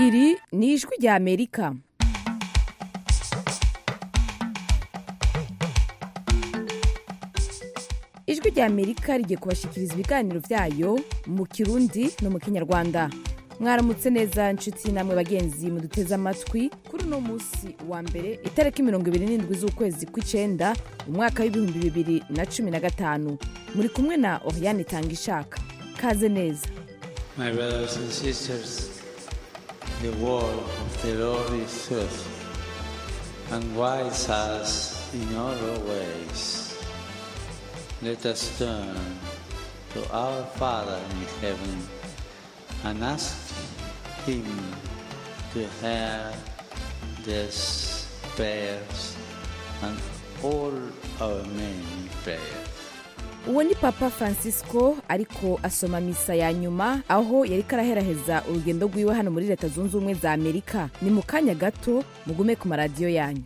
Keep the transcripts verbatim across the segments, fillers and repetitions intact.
Iri ni ijwi rya Amerika. Ijwi rya Amerika rigiye kubashikiriza ibiganiro vyayo mu Kirundi no mu Kinyarwanda. Mwaramutse neza nshuti namwe bagenzi muduteza amatwi kuri no musi wa mbere itariki mirongo ibiri n'indwi z'ukwezi kw'icenda mu mwaka w'ibihumbi bibiri na cumi na gatanu. Muri kumwe na Oriane Tangishaka. Kaze neza. My brothers and sisters, the word of the Lord is truth, and guides us in all our ways. Let us turn to our Father in heaven and ask Him to hear these prayers and all our many prayers. Uwo ni Papa Francisco ariko asoma misa ya nyuma aho yari karaheraheza urugendo rwiwe hano muri Leta Zunze Ubumwe za Amerika. Ni mu kanya gato mugume ku maradiyo yanyu.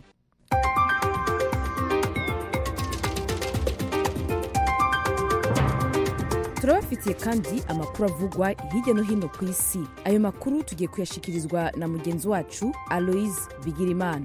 Turabafitiye kandi amakuru avugwa hirya no hino ku isi. Ayo makuru tugiye kuyashikirizwa na mugenzi wacu Aloise Bigirimana.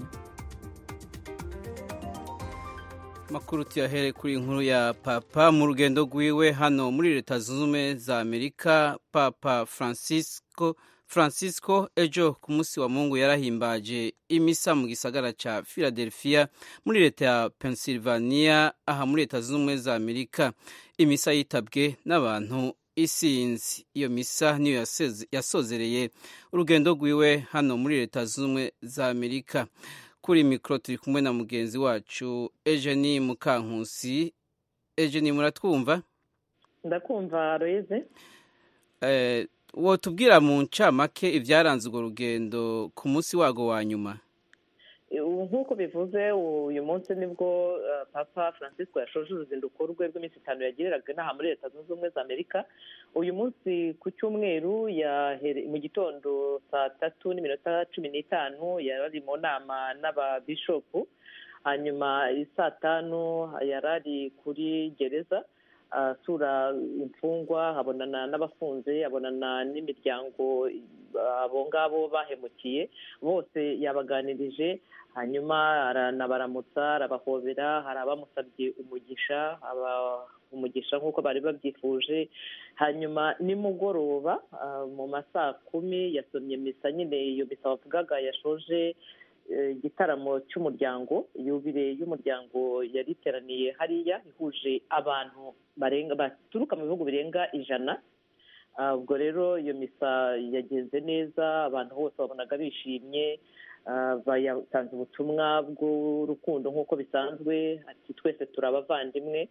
Makuru tuyahere kuri inkuru ya Papa mu rugendo rwiwe hano muri Leta Zunze Ubumwe za Amerika. Papa Francisco Francisco ejo ku munsi wa Mungu yarahimbaje imisa mu gisagara ca Philadelphia muri leta ya Pennsylvania aha muri Leta Zunze Ubumwe za Amerika. Imisa yitabwe n'abantu isinzi. Iyo misa niyo yasozereye urugendo rwiwe hano muri Leta Zunze Ubumwe za Amerika. Kuri mikro turi kumwe na mugenzi wacu Eugenie Mukankusi. Eugenie, muratwumva? Ndakumva Aloise. Eh, wo tubwira mu ncamake ivyaranze urwo rugendo ku munsi wago wa nyuma. Nk'uko bivuze uyu munsi nibwo uh, Papa Francisco yashoje uruzinduko rwe rw'iminsi itanu yagiriraga n'aha muri Leta Zunze Ubumwe za Amerika. Uyu munsi ku cyumweru ya mu gitondo saa tatu n'iminota cumi n'itanu yari mu nama n'ababishopu, hanyuma saa tanu yarari kuri gereza asura imfungwa, abonana n'abafunze, abonana n'imiryango abo ngabo bahemukiye bose yabaganirije, hanyuma aranabaramutsa, arabahobera, hari abamusabye umugisha aba umugisha nk'uko bari babyifuje. Hanyuma nimugoroba mu masaa kumi yasomye misa, nyine iyo misa bavugaga yashoje igitaramo cy'umuryango, yubile y'umuryango yariteraniye hariya ihuje abantu barenga baturuka mu bihugu birenga ijana. Ubwo rero iyo misa yagenze neza, abantu bose babonaga bishimye, bayatanze ubutumwa bw'urukundo nk'uko bisanzwe, ati twese turabavandimwe.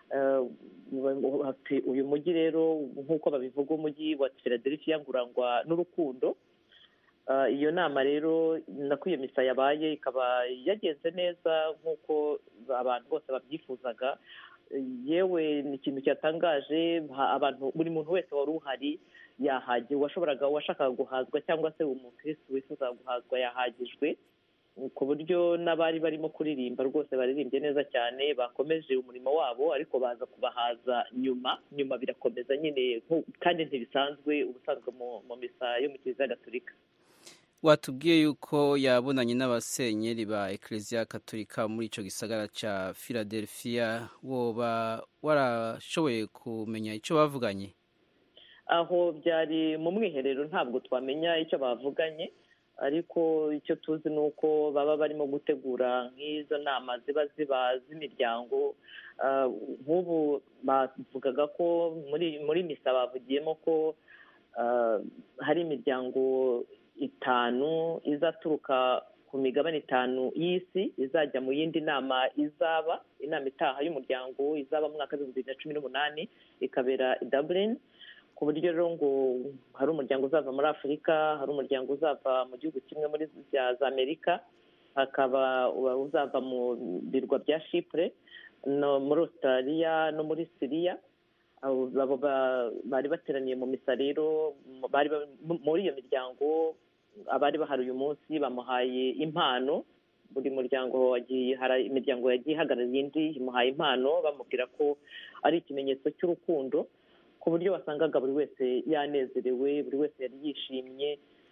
Uyu mujyi rero nk'uko babivuga umujyi wa Philadelphia ngurangwa n'urukundo. Iyo nama rero nako iyo misa yabaye ikaba yagenze neza nk'uko abantu bose babyifuzaga. Yewe ni ikintu cyatangaje, abantu buri muntu wese wari uhari yahagiye, washoboraga washakaga guhazwa cyangwa se umukristo wifuza guhazwa yahagijwe, ku buryo n'abari barimo kuririmba rwose baririmbye neza cyane, bakomeje umurimo wabo ariko baza kubahaza nyuma nyuma birakomeza nyine, kandi ntibisanzwe ubusanzwe mu misa yo mu Kiliziya Gatolika. Watubwiye yuko yabonanye n'abasenyeri ba Ecclesia Katolika muri ico gisagara ca Philadelphia. Woba warashoboye kumenya ico bavuganye? Aho byari mu mwiherero ntabwo twamenya icyo bavuganye, ariko icyo tuzi nuko baba barimo gutegura nk'izo nama ziba ziba z'imiryango. Nk'ubu bavugaga ko muri muri misa bavugiyemo ko hari imiryango itanu izaturuka ku migabane itanu y'isi izajya mu yindi nama izaba, inama itaha y'umuryango izaba mu mwaka w'ibihumbi bibiri na cumi n'umunani ikabera i Dublin. Ku buryo rero ngo hari umuryango uzava muri Afurika, hari umuryango uzava mu gihugu kimwe muri za Amerika, hakaba uzava mu birwa bya Chypre, no muri Australia no muri Syria. Abo bari bateraniye mu misa rero, bari muri iyo miryango abari bahari uyu munsi bamuhaye impano. Buri muryango wagiye, hari imiryango yagiye ihagarariye indi imuhaye impano, bamubwira ko ari ikimenyetso cy'urukundo, ku buryo wasangaga buri wese yanezerewe, buri wese yari yishimye.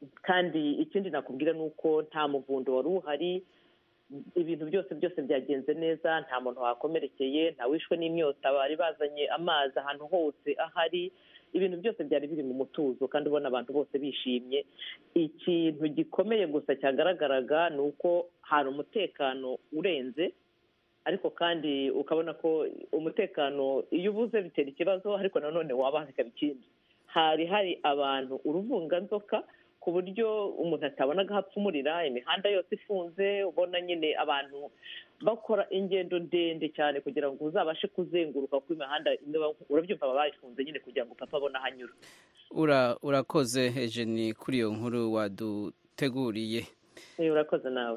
kandi ikindi nakubwira ni uko nta muvundo wari uhari, ibintu byose byose byagenze neza, nta muntu wakomerekeye, nta wishwe n'imyota, bari bazanye amazi ahantu hose ahari, ibintu byose byari biri mu mutuzo kandi ubona abantu bose bishimye. Ikintu gikomeye gusa cyagaragaraga ni uko hari umutekano urenze, ariko kandi ukabona ko umutekano iyo ubuze bitera ikibazo, ariko nanone waba bikaba ikindi. Hari hari abantu uruvunganzoka ku buryo umuntu atabonaga hapfumurira, imihanda yose ifunze, ubona nyine abantu bakora ingendo ndende cyane kugira ngo uzabashe kuzenguruka ku imihanda, urabyumva baba bayifunze nyine kugira ngo papa abone ahanyura. ura urakoze Eugenie kuri iyo nkuru waduteguriye. Urakoze nawe.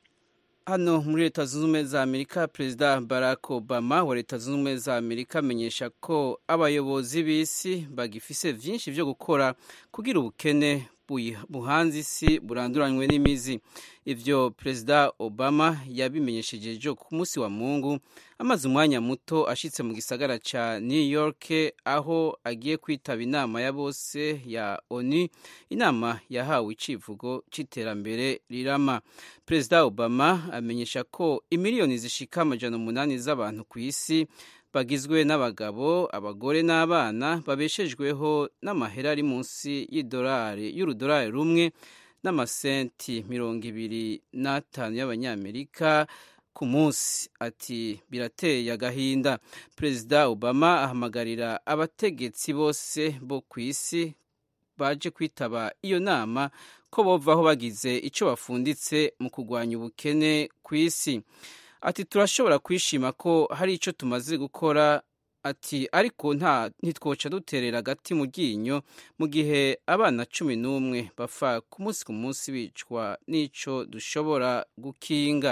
Hano muri Leta Zunze Ubumwe za Amerika, Perezida Barack Obama wa Leta Zunze Ubumwe za Amerika amenyesha ko abayobozi b'isi bagifise vyinshi vyo gukora kugira ubukene buhanze isi buranduranywe n'imizi. Ivyo Perezida Obama yabimenyesheje ejo ku munsi wa Mungu amaze umwanya muto ashitse mu gisagara ca New York, aho agiye kwitaba inama ya bose ya ONU, inama yahawe icivugo c'iterambere rirama. Perezida Obama amenyesha ko imiliyoni zishika amajana umunani z'abantu ku isi bagizwe n'abagabo, abagore n'abana babeshejweho n'amahera ari munsi y'idolari y'urudolari rumwe n'amasenti mirongo ibiri n'atanu y'abanyamerika ku munsi. Ati birateye agahinda. Perezida Obama ahamagarira abategetsi bose bo ku isi baje kwitaba iyo nama ko bovaho bagize ico bafunditse mu kurwanya ubukene ku isi. Ati turashobora kwishima ko hari icyo tumaze gukora, ati ariko nta ntitwoca duterera agati mu ryinyo mu gihe abana cumi n'umwe bapfa ku munsi ku munsi bicwa n'ico dushobora gukinga.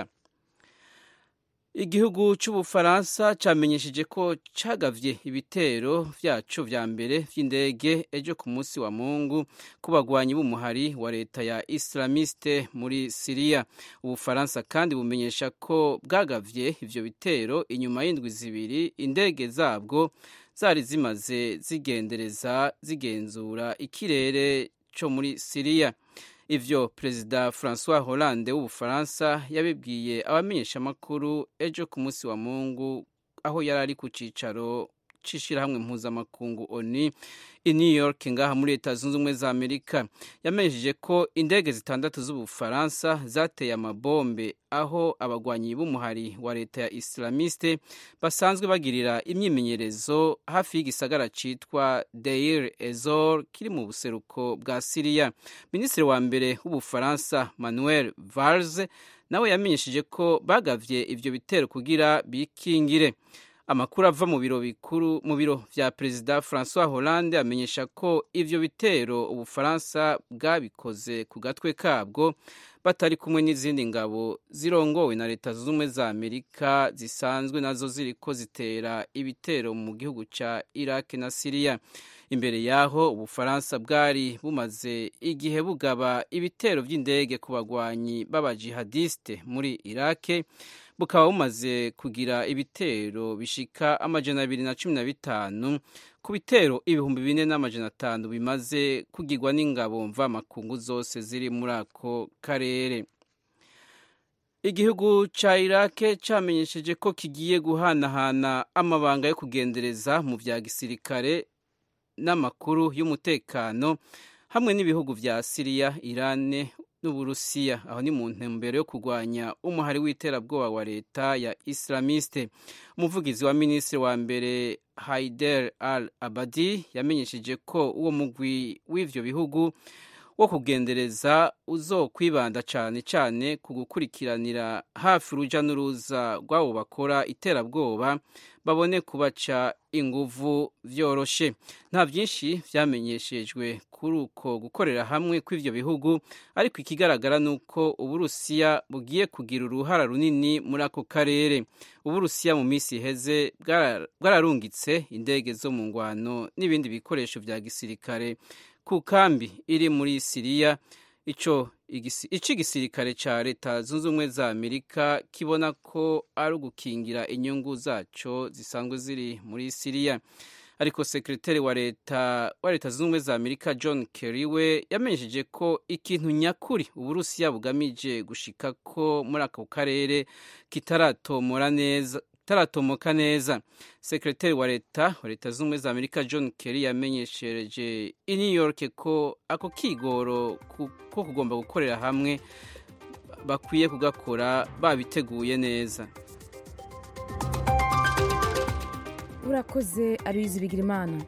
Igihugu cy'Ubufaransa cyamenyesheje ko cagavye ibitero vyaco vya mbere vy'indege ejo ku munsi wa Mungu ku bagwanyi b'umuhari wa leta ya Islamiste muri Syria. Ubufaransa kandi bumenyesha ko bwagavye ivyo bitero inyuma y'indwi zibiri indege zabwo zari zimaze zigendereza zigenzura ikirere co muri Syria. Ivyo Perezida François Hollande w'Ubufaransa yabibwiye abamenyesha makuru ejo ku munsi wa Mungu aho yari ari ku cicaro c'ishirahamwe mpuzamakungu ONU i New York ngaha muri Leta Zunze Ubumwe za Amerika. Yamenyesheje ko indege zitandatu z'Ubufaransa zateye amabombe aho abagwanyi b'umuhari wa leta ya Islamiste basanzwe bagirira imyimenyerezo hafi y'igisagara citwa Deir ez-Zor kiri mu buseruko bwa Syria. Minisitiri wa mbere w'Ubufaransa Manuel Valls nawe yamenyesheje ko bagavye ivyo bitero kugira bikingire. Amakuru ava mu biro bikuru mu biro vya Perezida François Hollande amenyesha ko ivyo bitero Ubufaransa bwabikoze ku gatwe kabwo batari kumwe n'izindi ngabo zirongowe na Leta Zunze Ubumwe za Amerika zisanzwe nazo ziriko zitera ibitero mu gihugu ca Iraq na Syria. Imbere yaho Ubufaransa bwari bumaze igihe bugaba ibitero vy'indege ku bagwanyi b'abajihadiste muri Iraq, bukaba bumaze kugira ibitero bishika amajana abiri na cumi na bitanu ku bitero ibihumbi bine n'amajana atanu bimaze kugirwa n'ingabo mvamakungu zose ziri muri ako karere. Igihugu ca Iraq camenyesheje ko kigiye guhanahana amabanga yo kugendereza mu vya gisirikare n'amakuru y'umutekano hamwe n'ibihugu vya Syria, Iran n'Uburusiya. Aho ni mu ntumbero yo kurwanya umuhari w'iterabwoba wa leta ya Islamiste. Umuvugizi wa minisitiri wa mbere Haider al-Abadi yamenyesheje ko uwo mugwi w'ivyo bihugu wo kugendereza uzokwibanda cane cane ku gukurikiranira hafi uruja n'uruza rw'abo bakora iterabwoba babone kubaca inguvu vyoroshe. Nta vyinshi vyamenyeshejwe kuri uko gukorera hamwe kw'ivyo bihugu, ariko ikigaragara nuko Uburusiya bugiye kugira uruhara runini muri ako karere. Uburusiya mu misi iheze bwararungitse indege zo mu ngwano n'ibindi bikoresho vya gisirikare ku kambi iri muri Syria. Ico ici gisirikare ca Leta Zunze Ubumwe za Amerika kibona ko ari ugukingira inyungu zaco zisanzwe ziri muri Syria. ariko sekretari wa leta wa leta zunze ubumwe za Amerika John Kerry we yamenyesheje ko ikintu nyakuri Uburusiya bugamije gushika ko muri ako karere kitaratomora neza taratomoka neza. Sekretari wa leta wa leta zunze ubumwe za Amerika John Kerry yamenyesheje i New York ko ako kigoro ko kugomba gukorera hamwe bakwiye kugakora babiteguye neza. Urakoze Aloyizi Bigirimana.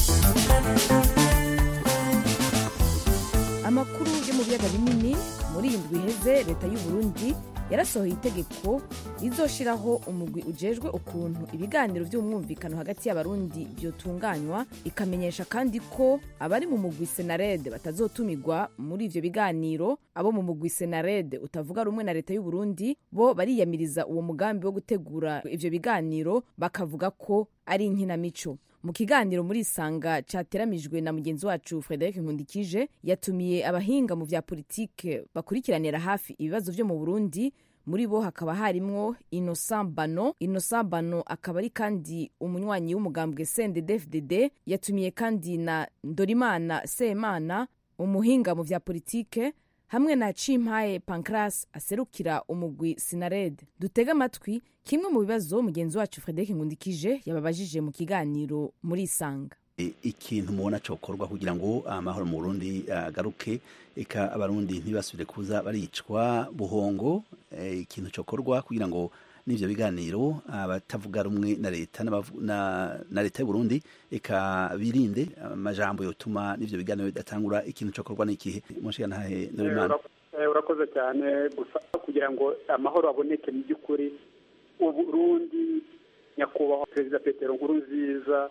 Amakuru yo mu biyaga binini muri indwi iheze leta y'u Burundi yarasohoye itegeko rizoshiraho umugwi ujejwe ukuntu ibiganiro by'umwumvikano hagati y'abarundi byotunganywa, ikamenyesha kandi ko abari mu mugwi Senarede batazotumigwa muri ivyo biganiro. Abo mu mugwi Senarede utavuga rumwe na leta y'u Burundi bo bariyamiriza uwo mugambi wo gutegura ivyo biganiro, bakavuga ko ari inkinamico. Mu kiganiro muri Isanga cateramijwe na mugenzi wacu Frederic Nkundikije, yatumiye abahinga mu vya politike bakurikiranira hafi ibibazo vyo mu Burundi. Muri bo hakaba harimwo Innocent Bano. Innocent Bano akaba ari kandi umunywanyi w'umugambwe C N D D F D D. Yatumiye kandi na Ndorimana Semana, umuhinga mu vya politike, hamwe na Cimpaye Pancras aserukira umugwi Sinarede. Dutega amatwi kimwe mu bibazo mugenzi wacu Frederic Nkundikije yababajije mu kiganiro muri Isanga. Ikintu mubona cokorwa kugira ngo amahoro mu Burundi agaruke, eka abarundi ntibasubire kuza baricwa buhongo, ikintu cokorwa kugira ngo n'ivyo biganiro abatavuga rumwe na leta na na leta y'u Burundi eka birinde amajambo yotuma n'ivyo biganiro bidatangura, ikintu cokorwa n'ikihe mushiya ntahe Ndorimana? Urakoze cyane. Gusa kugira ngo amahoro aboneke mu by'ukuri u Burundi, nyakubahwa Perezida Petero Nkurunziza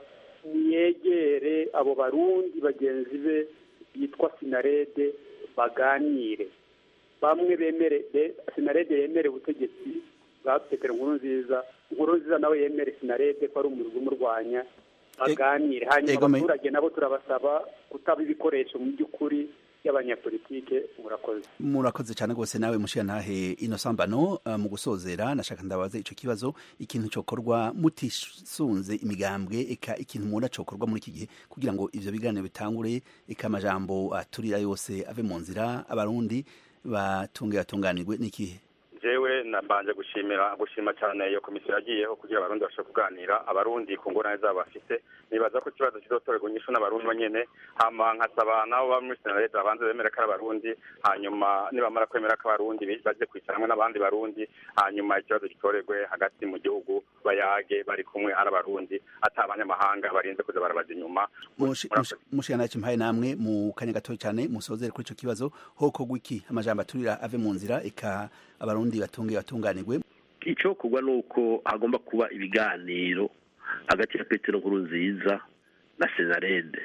yegere abo barundi bagenzi be bitwa Sinarede baganire, bamwe bemere Sinarede yemere ubutegetsi bwa Petero Nkurunziza, Nkurunziza nawe yemere Sinarede ko ari umurwi umurwanya, baganire. Hanyuma abaturage nabo turabasaba kutaba ibikoresho mu by'ukuri y'abanyapolitike. Murakoze. Murakoze cyane gose nawe mushiya ntahe Innocent Bano. Uh, mu gusozera nashaka ndabaza ico kibazo, ikintu cokorwa mutisunze imigambwe, eka ikintu mubona cokorwa muri iki gihe kugira ngo ivyo biganiro bitangure, eka amajambo aturira yose ave mu nzira, abarundi batunge batunganirwe n'ikihe? Jewe nabanje gushimira gushima cyane iyo komisiyo yagiyeho kugira abarundi bashobore kuganira, abarundi ku ngorane zabo bafite. Nibaza ko ikibazo kizotorerwa inyishu n'abarundi banyene, hama nkasaba nabo ba muri Senarede abanze bemere ko abarundi, hanyuma nibamara kwemera ko abarundi baje kwicara hamwe n'abandi barundi, hanyuma ikibazo gitorerwe hagati mu gihugu, bayage bari kumwe ari abarundi ata abanyamahanga barinze kuza barabaza inyuma. Mushiya ntahe Cimpaye namwe mu kanya gato cyane musozere kuri ico kibazo, hoko gwiki amajambo aturira ave mu nzira, eka abarundi batunge batunganirwe. Ico kugwa nuko hagomba kuba ibiganiro hagati ya Petero Nkurunziza na Senarede,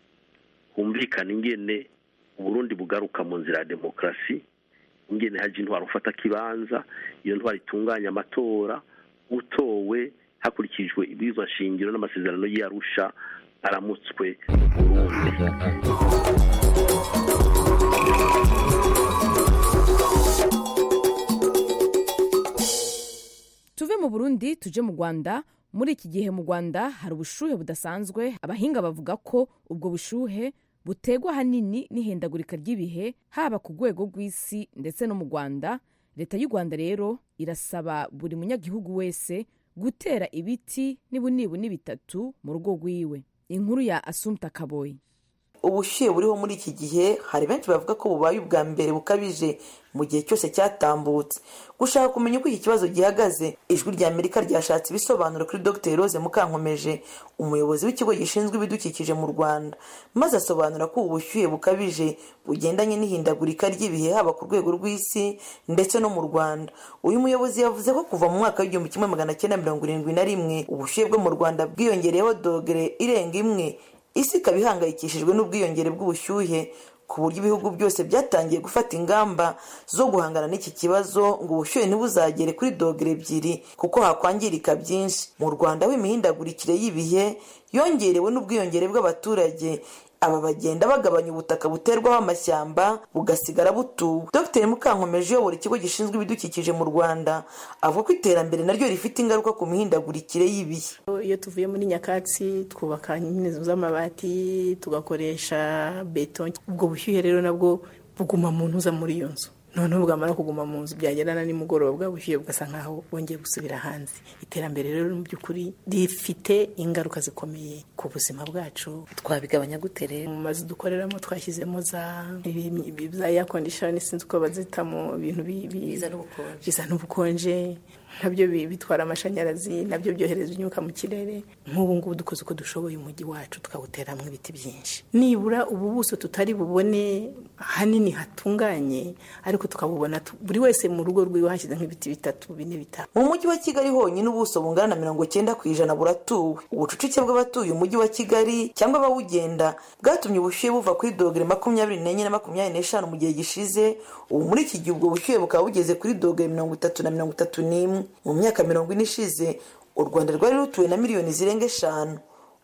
humvikana ingene Uburundi bugaruka mu nzira ya demokrasi, ingene haje intwaro ufata kibanza, iyo ntwaro itunganya amatora, utowe hakurikijwe ibwirizwa shingiro n'amasezerano y'Arusha aramutswe Burundi. Tuve mu Burundi tuje mu Rwanda. Muri iki gihe mu Rwanda hari ubushuhe budasanzwe. Abahinga bavuga ko ubwo bushuhe butegwa hanini n'ihindagurika ry'ibihe, haba ku rwego rw'isi ndetse no mu Rwanda. Leta y'u Rwanda rero irasaba buri munyagihugu wese gutera ibiti n'ibunibuni bitatu mu rugo rwiwe. Inkuru ya Assumpta Kaboyi. Ubushyuhe buriho muri iki gihe hari benshi bavuga ko bubaye ubwa mbere bukabije mu gihe cyose cyatambutse. Gushaka kumenya uko iki kibazo gihagaze, ijwi rya Amerika ryashatse ibisobanuro kuri Doctor Rose Mukankomeje, umuyobozi w'ikigo gishinzwe ibidukikije mu Rwanda, maze asobanura ko ubushyuhe bukabije bugendanye n'ihindagurika ry'ibihe haba ku rwego rw'isi ndetse no mu Rwanda. Uyu muyobozi yavuze ko kuva mu mwaka w'igihumbi kimwe magana cyenda mirongo irindwi na rimwe ubushyuhe bwo mu Rwanda bwiyongereyeho dogere irenga imwe. Isi ikaba ihangayikishijwe n'ubwiyongere bw'ubushyuhe ku buryo ibihugu byose byatangiye gufata ingamba zo guhangana n'iki kibazo ngo ubushyuhe ntibuzagere kuri dogere ebyiri kuko hakwangirika byinshi. Mu Rwanda ho imihindagurikire y'ibihe yongerewe n'ubwiyongere bw'abaturage, aba bagenda bagabanya ubutaka buterwaho amashyamba bugasigara butuwe. Dr Mukankomeje uyobora ikigo gishinzwe ibidukikije mu Rwanda avuga ko iterambere naryo rifite ingaruka ku mihindagurikire y'ibihe. Iyo tuvuye muri nyakatsi twubaka inzu z'amabati tugakoresha beton, ubwo bushyuhe rero nabwo buguma mu ntuza muri iyo nzu, noneho bwamara kuguma mu nzu byagerana nimugoroba bwa bushyuhe bugasa nkaho bongeye gusubira hanze. Iterambere rero mu by'ukuri rifite ingaruka zikomeye ku buzima bwacu. Twabigabanya gute rero? Mu mazu dukoreramo twashyizemo za za air condition, sinzi uko bazitamo, ibintu biza n'ubukonje nabyo bitwara amashanyarazi, nabyo byohereza imyuka mu kirere. Nk'ubu ngubu dukoze uko dushoboye umujyi wacu tukawuteramo ibiti byinshi, nibura ubu buso tutari bubone hanini hatunganye, ariko tukabubona buri wese mu rugo rwiwe hashyize nk'ibiti bitatu bine bitanu. Mu mujyi wa Kigali honyine ubuso bungana na mirongo cyenda ku ijana buratuwe. Ubucucike bw'abatuye umujyi wa Kigali cyangwa abawugenda bwatumye ubushyuhe buva kuri dogere makumyabiri n'enye na makumyabiri n'eshanu mu gihe gishize. Ubu muri iki gihe ubwo bushyuhe bukaba bugeze kuri dogere mirongo itatu na mirongo itatu n'imwe. Mu myaka mirongo ine ishize u Rwanda rwari rutuwe na miliyoni zirenga eshanu.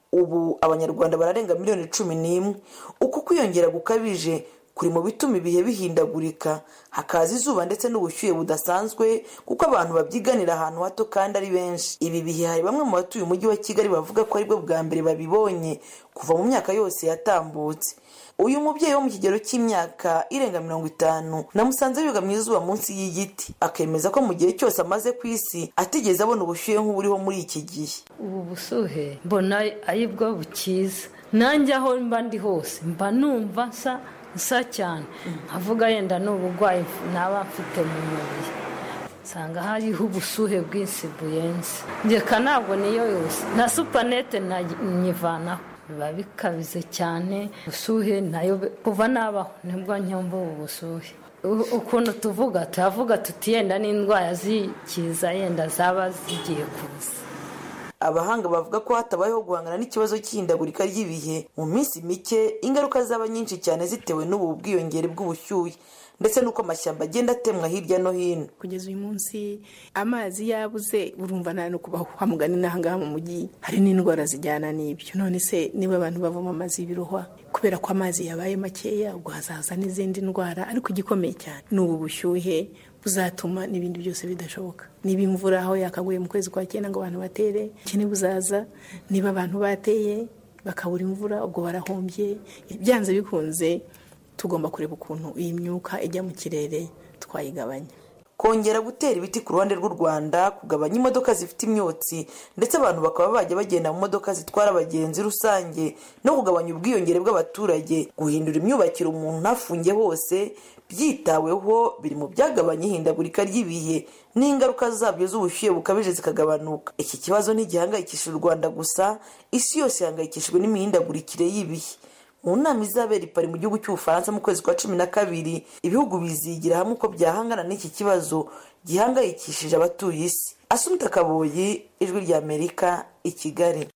Ubu abanyarwanda bararenga miliyoni cumi n'imwe. Uku kwiyongera gukabije kuri mu bituma ibihe bihindagurika, hakaza izuba ndetse n'ubushyuhe budasanzwe kuko abantu babyiganira ahantu hato kandi ari benshi. Ibi bihe hari bamwe mu batuye umujyi wa Kigali bavuga ko aribwo bwa mbere babibonye kuva mu myaka yose yatambutse. Uyu mubyeyi wo mu kigero cy'imyaka irenga mirongo itanu namusanze yugamye izuba munsi y'igiti, akemeza ko mu gihe cyose amaze ku isi atigeze abona ubushyuhe nk'uburiho muri iki gihe. Ubu busuhe mbona aribwo bukiza, nanjye aho mba ndi hose mba numva nsa nsa cyane, nkavuga yenda n'ubugwayi naba mfite mu mubiri, nsanga hariho ubusuhe bwinshi buyenze. Njyeka ntabwo niyo yose na supanete nyivanaho, biba bikabize cyane. Ubusuhe nayo kuva nabaho nibwo nyumva ubu busuhe. Ukuntu tuvuga turavuga tuti yenda n'indwara zikiza yenda zaba zigiye kuza. Abahanga bavuga ko hatabayeho guhangana n'ikibazo cy'ihindagurika ry'ibihe mu minsi mike, ingaruka zaba nyinshi cyane zitewe n'ubu bwiyongere bw'ubushyuhe ndetse n'uko amashyamba agenda atemwa hirya no hino. Kugeza uyu munsi amazi yabuze, urumva nta no kubaho hamugani n'ahangaha mu mujyi hari n'indwara zijyana n'ibyo. None se niba abantu bavoma amazi y'ibirohwa kubera ko amazi yabaye makeya, ubwo hazaza n'izindi ndwara. Ariko igikomeye cyane n'ubu bushyuhe buzatuma n'ibindi byose bidashoboka. Niba imvura aho yakaguye mu kwezi kwa cyenda ngo abantu batere, ikindi buzaza niba abantu bateye bakabura imvura, ubwo barahombye. Byanze bikunze tugomba kureba ukuntu iyi myuka ijya mu kirere twayigabanya. Kongera gutera ibiti ku ruhande rw'u Rwanda, kugabanya imodoka zifite imyotsi ndetse abantu bakaba bajya bagenda mu modoka zitwara abagenzi rusange, no kugabanya ubwiyongere bw'abaturage, guhindura imyubakire umuntu ntafunge hose byitaweho biri mu byagabanya ihindagurika ry'ibihe n'ingaruka zabyo z'ubushyuhe bukabije zikagabanuka. Iki kibazo ntigihangayikishije u Rwanda gusa, isi yose ihangayikishijwe n'imihindagurikire y'ibihe. Mu nama izabera i Paris mu gihugu cy'Ubufaransa mu kwezi kwa cumi na kabiri, ibihugu bizigira hamwe uko byahangana n'iki kibazo gihangayikishije abatuye isi. Asumta Kaboyi, Ijwi ry'Amerika, i Kigali.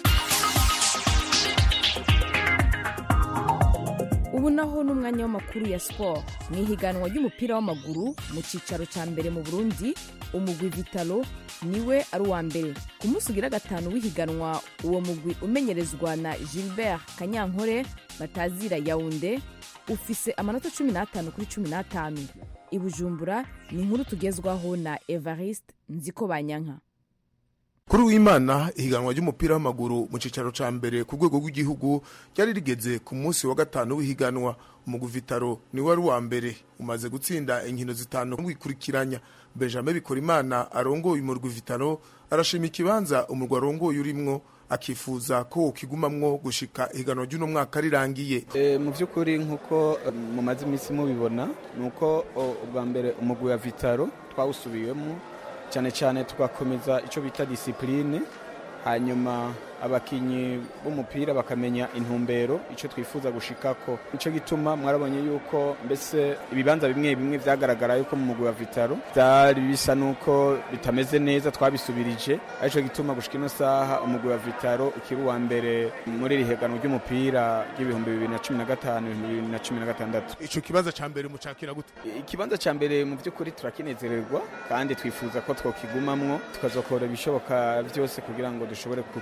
Ubu naho n'umwanya w'amakuru ya sport. Mu ihiganwa ry'umupira w'amaguru mu cicaro cya mbere mu Burundi, umugwi Vitalo niwe ari uwa mbere. Ku munsi ugira gatanu w'ihiganwa, uwo mugwi umenyerezwa na Gilbert Kanyankore batazira Yaounde ufise amanota cumi n'atanu kuri cumi n'atanu. I Bujumbura ni inkuru tugezwaho na Evariste Nzikobanyanka. Kuri w'Imana ihiganwa ry'umupira w'amaguru mu cicaro ca mbere ku rwego rw'igihugu ryari rigeze ku munsi wa gatanu w'ihiganwa. Umugwi Vitaro ni wari wa mbere, umaze gutsinda inkino zitanu wikurikiranya. Benjamin Bikorimana arongoye umurwi Vitaro arashima ikibanza umurwi arongoye urimwo, akifuza ko ukigumamwo gushika ihiganwa ry'uno mwaka rirangiye. E, mu by'ukuri nkuko mu mazi imisi mubibona nuko ubwa mbere umugwi wa Vitaro twawusubiyemo cyane cyane tugakomeza ico bita discipline, hanyuma abakinyi b'umupira bakamenya intumbero ico twifuza gushikako. Ico gituma mwarabonye yuko mbese ibibanza bimwe bimwe vyagaragara yuko mu mugwi wa Vitaro byari bisa nuko bitameze neza, twabisubirije. Ico gituma gushika ino saha umugwi wa Vitaro ukiri wa mbere muri riheganwa ry'umupira ry'ibihumbi bibiri na cumi na gatanu bibiri na cumi na gatandatu. Ico kibanza ca mbere mucakira gute? Ikibanza ca mbere mu by'ukuri turakinezererwa kandi twifuza ko twokigumamwo, tukazokora ibishoboka byose kugira ngo dushobore kukigumamwo.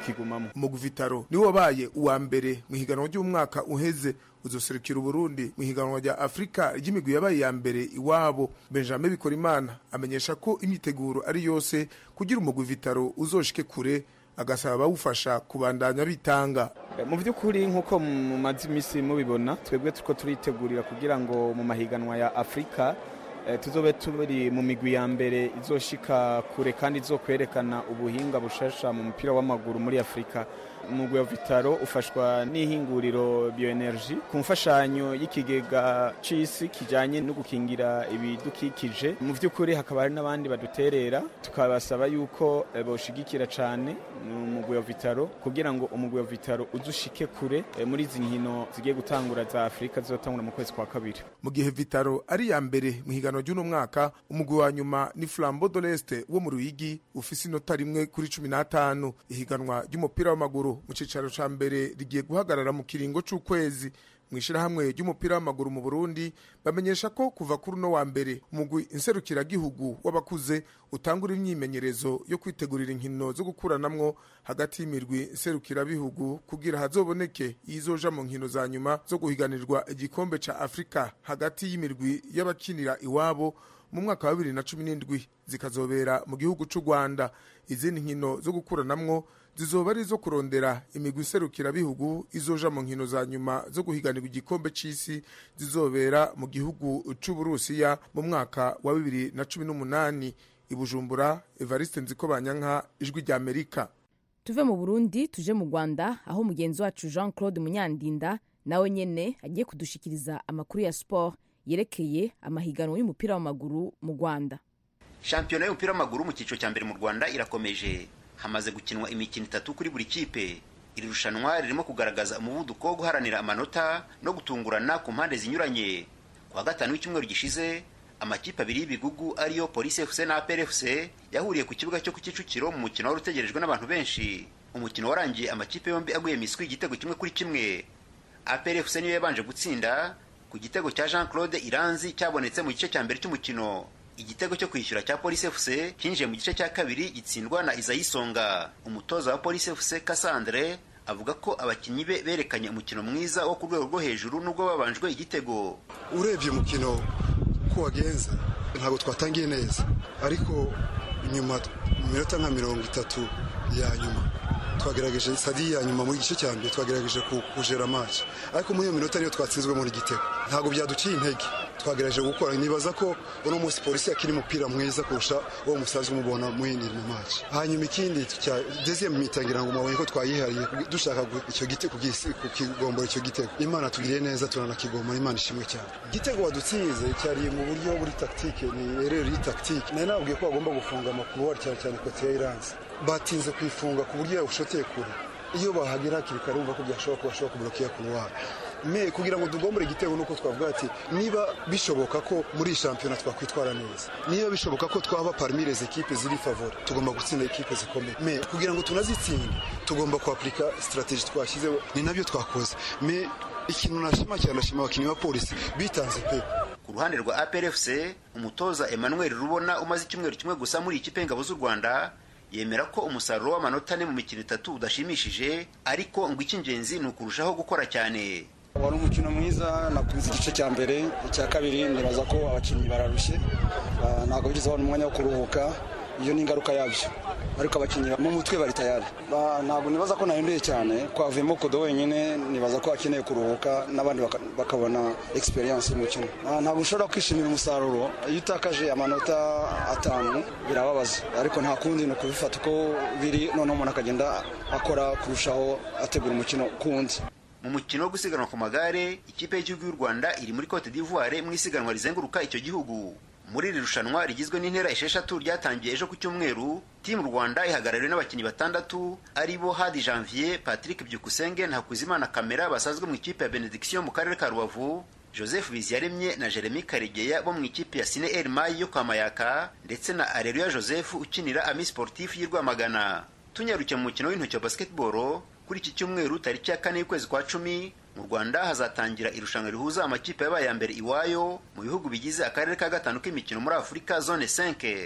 umugwi Vitaro niwo wabaye uwa mbere mu higanwa ry'umwaka uheze uzoserukira Uburundi mu higanwa rya Afrika ry'imigwi yabaye ya mbere iwabo. Benjamin Bikorimana amenyesha ko imyiteguro ari yose kugira umugwi Vitaro uzoshike kure, agasaba bawufasha kubandanya bitanga. Mu by'ukuri nk'uko mu mazi imisi mubibona twebwe turiko turitegurira kugira ngo mu mahiganwa ya Afrika e, tuzobe turi mu migwi ya mbere izoshika kure kandi izokwerekana ubuhinga bushasha mu mupira w'amaguru muri Afrika. Umugwi wa Vitaro ufashwa n'ihinguriro Bioenergy ku mfashanyo y'ikigega c'isi kijanye no gukingira ibidukikije. Mu by'ukuri hakaba hari n'abandi baduterera, tukabasaba yuko e, boshigikira cane umugwi wa Vitaro kugira ngo umugwi wa Vitaro uzushike kure e, muri izi nkino zigiye gutangura za Afrika zizotangura mu kwezi kwa kabiri. Mu gihe Vitaro ari ya mbere mu higanwa ry'uno mwaka, umugwi wa nyuma ni Flambeau de l'Est wo mu Ruyigi ufise inota rimwe kuri cumi n'atanu. Ihiganwa ry'umupira w'amaguru mu cicaro ca mbere rigiye guhagarara mu kiringo c'ukwezi. Mwishirahamwe ry'umupira w'amaguru mu Burundi bamenyesha ko kuva kuri no wa mbere umugwi inserukira gihugu w'abakuze utangura imyimenyerezo yo kwitegurira inkino zo gukuranamwo hagati y'imirwi inserukira bihugu kugira hazoboneke izoja mu nkino za nyuma zo guhiganirwa igikombe ca Afrika hagati y'imirwi y'abakinira iwabo mu mwaka wa bibiri na cumi n'indwi zikazobera mu gihugu c'u Rwanda. Izindi nkino zo gukuranamwo zizoba ari zo kurondera imigwi iserukira bihugu izoja mu nkino za nyuma zo guhiganirwa igikombe c'isi zizobera mu gihugu c'u Burusiya mu mwaka wa bibiri na cumi n'umunani. I Bujumbura, Evariste Nzikobanyanka, Ijwi rya Amerika. Tuve mu Burundi tuje mu Rwanda aho mugenzi wacu Jean Claude Munyandinda nawe nyene agiye kudushikiriza amakuru ya sport yerekeye amahiganwa y'umupira w'amaguru mu Rwanda. Shampiyona y'umupira w'amaguru mu cyiciro cya mbere mu Rwanda irakomeje. Hamaze gukinwa imikino itatu kuri buri kipe. Iri rushanwa ririmo kugaragaza umuvuduko wo guharanira amanota no gutungurana ku mpande zinyuranye. Kwa gatanu w'icyumweru gishize, amakipe abiri y'ibigugu ariyo Police F C na A P R F C yahuriye ku kibuga cyo ku Kicukiro mu mukino wari utegerejwe n'abantu benshi. Umukino warangiye amakipe yombi aguye miswi igitego kimwe kuri kimwe. A P R F C niyo yabanje gutsinda ku gitego cya Jean Claude Iranzi cyabonetse mu gice cya mbere cy'umukino. Igitego cyo kwishyura cya Police F C kinjiye mu gice cya kabiri gitsindwa na Isayi Songa. Umutoza wa Police F C Cassandre avuga ko abakinyi be berekanye umukino mwiza wo ku rwego rwo hejuru nubwo babanjwe igitego. Urebye umukino ko wagenze ntabwo twatangiye neza, ariko nyuma minota nka mirongo itatu ya nyuma twagerageje sadi ya nyuma muri gice cya mbere twagerageje kujera match, ariko muri iyo minota niyo twatsinzwe muri gitego. Ntabwo byaduciye intege, twagerageje gukora. Nibaza ko uno munsi Polisi yakiri umupira mwiza kurusha uwo musanzwe mubona mwindi mu match. Hanyuma ikindi cya deuxième mitangira ngo mabonye ko twayihariye dushaka icyo gitego ku kigombora icyo gitego. Imana tugiriye neza turanakigomba, Imana ishimwe cyane. Igitego wadutsinze cyari mu buryo buri tactique, ni erreur yi tactique. Nari nabwiye ko bagomba gufunga amakuru cyane cyane ko Iranzi batinze kwifunga ku buryo ushoteye kure. Iyo bahagera kirikare umva ko byashoboka bashobora kublokiya kuruwa. Me kugira ngo dugombore igitego nuko twavuga ati niba bishoboka ko muri championnat twakwitwara neza, niba bishoboka ko twaba parmi les équipes ziri favori, tugomba gutsinda équipe zikomeye. Me kugira ngo tunazitsinde tugomba ku applica strategie twashyizeho, ni nabyo twakoze. Me ikintu nashima cyane nashima abakinnyi ba Polisi bitanze pe. Ku ruhande rwa A P R F C, umutoza Emmanuel Rubona umaze icyumweru kimwe gusa muri ikipe y'ingabo z'u Rwanda yemera ko umusaruro w'amanota ne mu mikino itatu udashimishije, ariko ngo icy'ingenzi ni ukurushaho gukora cyane. Wari umukino mwiza, nakubiza igice cya mbere, icya kabiri nibaza ko abakinnyi bararushye, ntabwo bigeze babona umwanya wo kuruhuka, iyo ni ingaruka yabyo, ariko abakinnyi mu mutwe bari tayari. Ntabwo nibaza ko nahinduye cyane, kwavuyemo Kodo wenyine, nibaza ko akeneye kuruhuka n'abandi bakabona experience y'umukino. Ntabwo ushobora kwishimira umusaruro iyo utakaje amanota atanu, birababaza, ariko nta kundi ni ukubifata uko biri, noneho umuntu akagenda akora kurushaho ategura umukino kundi. Mu mukino wo gusiganwa ku magare, ikipe y'igihugu y'u Rwanda iri muri Cote d'Ivoire mu isiganwa rizenguruka icyo gihugu. Muri iri rushanwa rigizwe n'intera esheshatu ryatangiye ejo ku cyumweru, Team Rwanda ihagarariwe n'abakinnyi batandatu ari bo Hadi Janvier, Patrick Byukusenge na Hakuzimana Kamera basanzwe mu ikipe ya Benediction mu karere ka Rubavu, Joseph Biziyaremye na Jeremy Karegeya bo mu ikipe ya Sine El Mai yo kwa Mayaka, ndetse na Areruya Joseph ukinira Ami Sportif y'u Rwamagana. Tunyarukiye mu mukino w'intoki wa basketball, kuri iki cyumweru tariki ya kane y'ukwezi kwa cumi mu Rwanda hazatangira irushanwa rihuza amakipe yabaye ya mbere iwayo mu bihugu bigize akarere ka gatanu k'imikino muri Afurika zone cinq.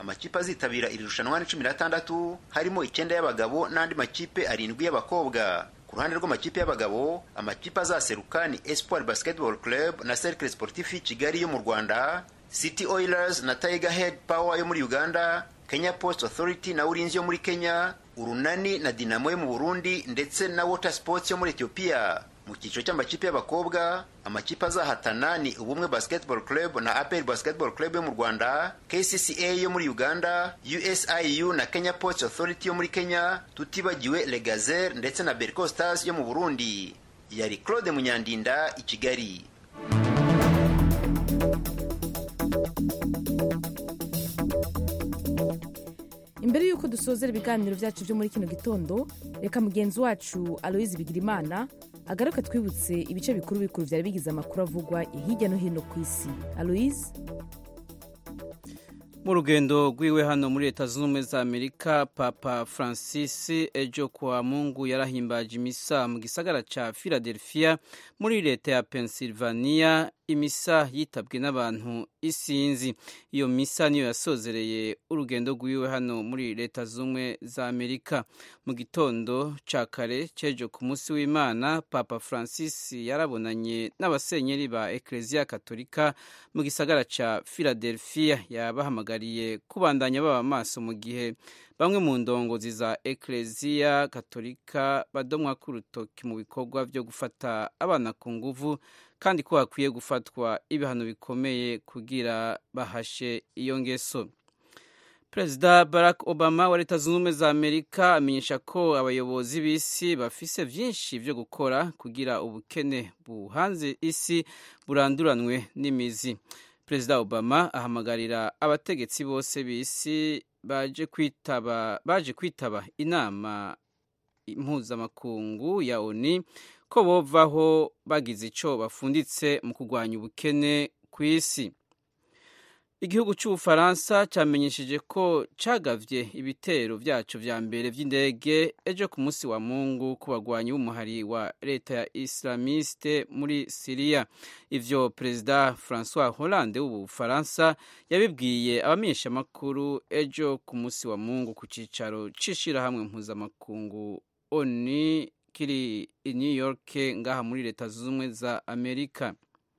amakipe azitabira iri rushanwa ni cumi n'atandatu harimo icyenda y'abagabo n'andi makipe arindwi y'abakobwa. Ku ruhande rw'amakipe y'abagabo, amakipe azaseruka ni Espoir Basketball Club na Cercle Sportif Kigali yo mu Rwanda, City Oilers na Tiger Head Power yo muri Uganda, Kenya Post Authority na Ulinzi yo muri Kenya, Urunani na Dinamo yo mu Burundi ndetse na Water Sports yo muri Ethiopia. Mu cyiciro cy'amakipe y'abakobwa, amakipe azahatana ni Ubumwe Basketball Club na A P R Basketball Club yo mu Rwanda, K C C A yo muri Uganda, U S I U na Kenya Ports Authority yo muri Kenya, tutibagiwe Le Gazelle ndetse na Berco Stars yo mu Burundi. Yari Claude Munyandinda i Kigali. Imbere yuko dusozera ibiganiro byacu byo muri kino gitondo, reka mugenzi wacu Aloise Bigirimana agaruka twibutse ibice bikuru bikuru byari bigize amakuru avugwa hirya no hino ku isi. Aloise. Mu rugendo rwiwe hano muri Leta Zunze Ubumwe za Amerika, Papa Francis ejo kuwa Mungu yarahimbaje imisa mu gisagara ca Philadelphia muri leta ya Pennsylvania, imisa yitabwe n'abantu isinzi. Iyo misa niyo yasozereye urugendo rwiwe hano muri Leta Zunze Ubumwe za Amerika. Mu gitondo ca kare cejo ku munsi w'Imana, Papa Francis yarabonanye n'abasenyeri ba Ecclesia Katolika mu gisagara ca Philadelphia. Yabahamagariye kubandanya baba maso mu gihe bamwe mu ndongozi za Ecclesia Katolika badomwa ku rutoki mu bikorwa byo gufata abana ku nguvu, kandi ko hakwiye gufatwa ibihano bikomeye kugira bahashe iyo ngeso. Perezida Barack Obama wa Leta Zunze Ubumwe za Amerika amenyesha ko abayobozi b'isi bafise vyinshi vyo gukora kugira ubukene buhanze isi buranduranwe n'imizi. Perezida Obama ahamagarira abategetsi bose b'isi baje kwitaba baje kwitaba inama impuzamakungu ya O N U ko bovaho bagize ico bafunditse mu kurwanya ubukene ku isi. Igihugu cy'Ubufaransa cyamenyesheje ko cagavye ibitero vyaco vya mbere vy'indege ejo ku munsi wa Mungu ku bagwanyi b'umuhari wa leta ya Islamiste muri Syria. Ivyo Perezida François Hollande w'Ubufaransa yabibwiye abamenyesha makuru ejo ku munsi wa Mungu ku cicaro c'ishirahamwe mpuzamakungu O N U kiri i New York ngaha muri Leta Zunze Ubumwe za Amerika.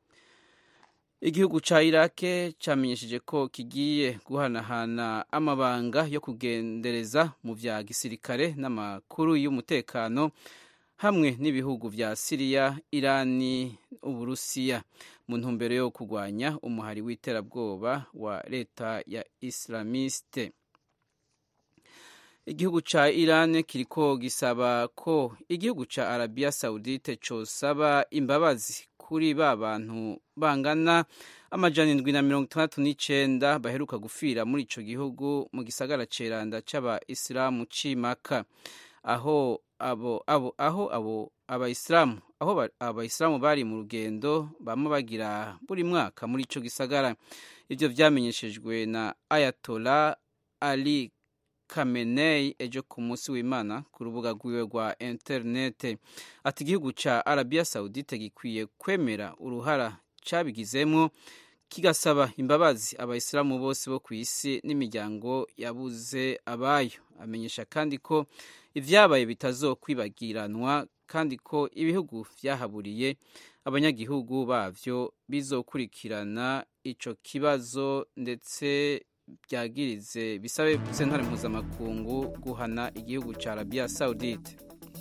Igihugu ca Iraq cyamenyesheje ko kigiye guhanahana amabanga yo kugendereza mu vya gisirikare n'amakuru y'umutekano hamwe n'ibihugu vya Syria, Irani, Uburusiya mu ntumbero yo kurwanya umuhari w'iterabwoba wa leta ya Islamiste. Igihugu ca Iran kiriko gisaba ko igihugu ca Arabia Saudite cosaba imbabazi kuri ba bantu bangana amajana indwi na mirongo itandatu n'icenda baheruka gufira muri ico gihugu mu gisagara ceranda c'aba Islamu c'Imaka, aho abo abo aho abo abayisilamu aho abayisilamu bari mu rugendo bamwe bagira buri mwaka muri ico gisagara. Ivyo vyamenyeshejwe na Ayatollah Ali Khamenei ejo ku munsi w'Imana ku rubuga rwiwe rwa interinete. Ati igihugu ca Arabia Saudite gikwiye kwemera uruhara cabigizemwo kigasaba imbabazi abayisilamu bose bo kw'isi n'imiryango yabuze abayo. Amenyesha kandi ko ivyabaye bitazokwibagiranwa kandi ko ibihugu vyahaburiye abanyagihugu bavyo bizokurikirana ico kibazo ndetse byagirize bisabe sentare mpuzamakungu guhana igihugu ca Arabia Saudite.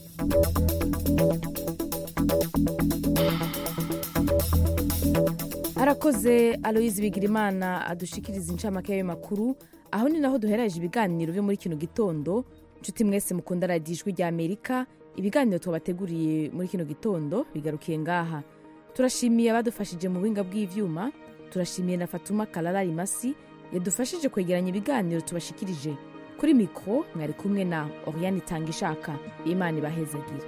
Arakoze Aloise Bigirimana adushikiriza incamake y'ayo makuru. Aho ni naho duheraje ibiganiro byo muri kino gitondo. Nshuti mwese mukunda radiyo Ijwi rya Amerika, ibiganiro tubateguriye muri kino gitondo bigarukiye ngaha. Turashimiye abadufashije mu buhinga bw'ivyuma, turashimiye na Fatuma Kalala Rimasi yadufashije kwegeranya ibiganiro tubashikirije. Kuri mikro mwari kumwe na Oriane Tangishaka. Imana ibahezagire.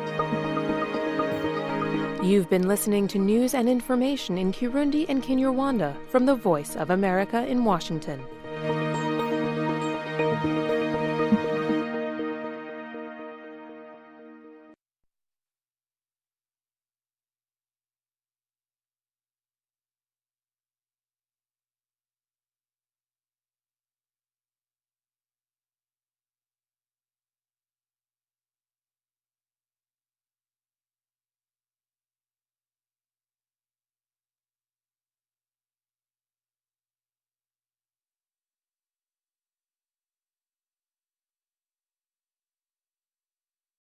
You've been listening to news and information in Kirundi and Kinyarwanda from the Voice of America in Washington.